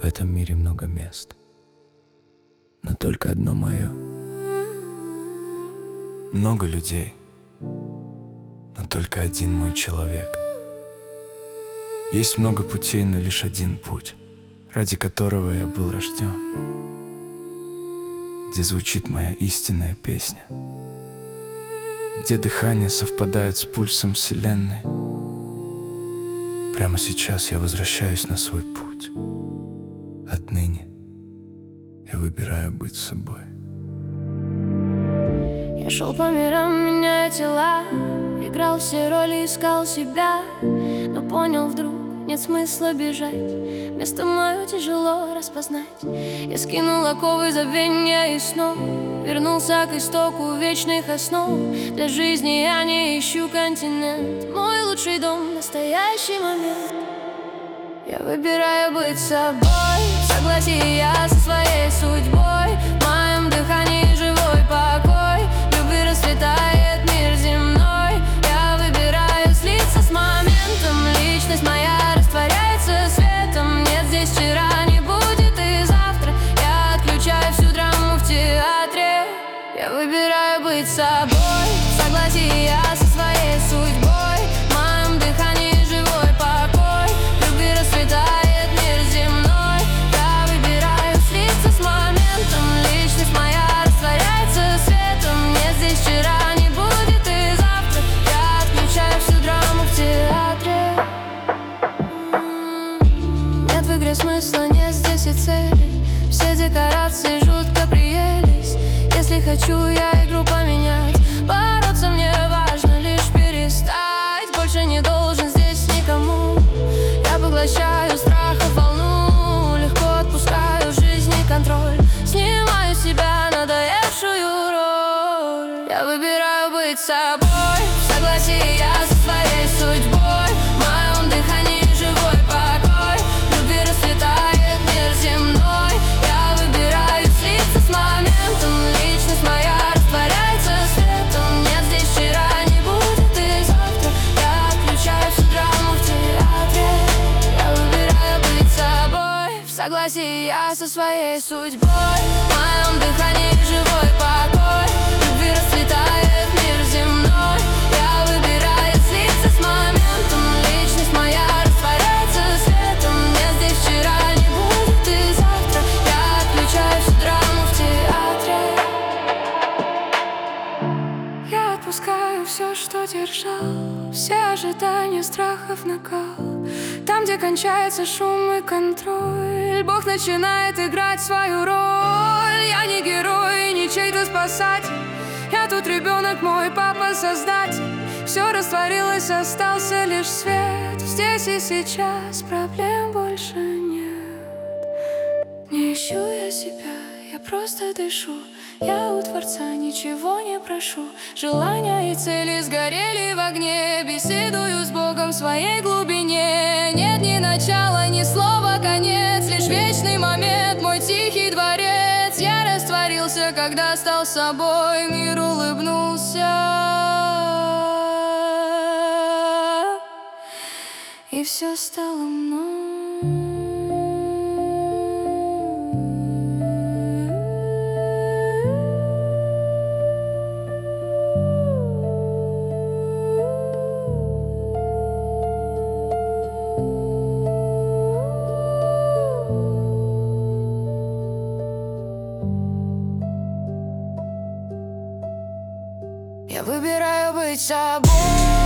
этом мире много мест, но только одно мое. Много людей, но только один мой человек. Есть много путей, но лишь один путь, ради которого я был рожден, где звучит моя истинная песня, где дыхание совпадает с пульсом вселенной. Прямо сейчас я возвращаюсь на свой путь. Отныне я выбираю быть собой. Я шел по мирам, меняя тела, играл все роли, искал себя, но понял вдруг, нет смысла бежать, место мое тяжело распознать. Я скинул оковы забвения и снов, вернулся к истоку вечных основ. Для жизни я не ищу континент, мой лучший дом — настоящий момент. Я выбираю быть собой, в согласии я со своей судьбой. В моем дыхании живой покой, любви расцветает мир земной. Я выбираю слиться с моментом, личность моя растворяется светом. Нет здесь вчера, не будет и завтра. Я отключаю всю драму в театре. Я выбираю быть собой, в согласии я со своей судьбой. В моем дыхании живой покой, любви расцветает мир земной. Я выбираю слиться с моментом, личность моя растворяется светом. Нет здесь вчера, не будет и завтра. Я отключаю всю драму в театре. Нет в игре смысла, нет здесь и цели. Все декорации жутко приелись. Если хочу я игру поменять, бороться мне важно лишь перестать. Больше не должен здесь никому. Я поглощаю страха волну, легко отпускаю в жизни контроль. Снимаю с себя надоевшую роль. Я выбираю быть собой, в согласии я со своей судьбой. В моем дыхании живой покой, любви расцветает мир земной. Я выбираю слиться с моментом, личность моя растворяется светом. Нет здесь вчера, не будет и завтра. Я отключаю всю драму в театре. Я выбираю быть собой, в согласии я со своей судьбой. В моем дыхании живой покой, любви расцветает мир земной. Я выбираю слиться с моментом, личность моя растворяется светом. Нет здесь вчера, не будет и завтра. Я отключаю всю драму в театре. Я отпускаю все, что держал, все ожидания, страхов, накал. Там, где кончается шум и контроль, Бог начинает играть свою роль. Я не герой, не чей-то спасатель. Я тут ребенок, мой папа создатель. Все растворилось, остался лишь свет. Здесь и сейчас проблем больше нет. Не ищу я себя, я просто дышу. Я у Творца ничего не прошу. Желания и цели сгорели в огне. Беседую с Богом в своей глубине. Нет ни начала, ни слова конец, лишь вечный момент, мой тихий дворец. Я растворился, когда стал собой. Мир улыбнулся, и все стало мной. Я выбираю быть собой.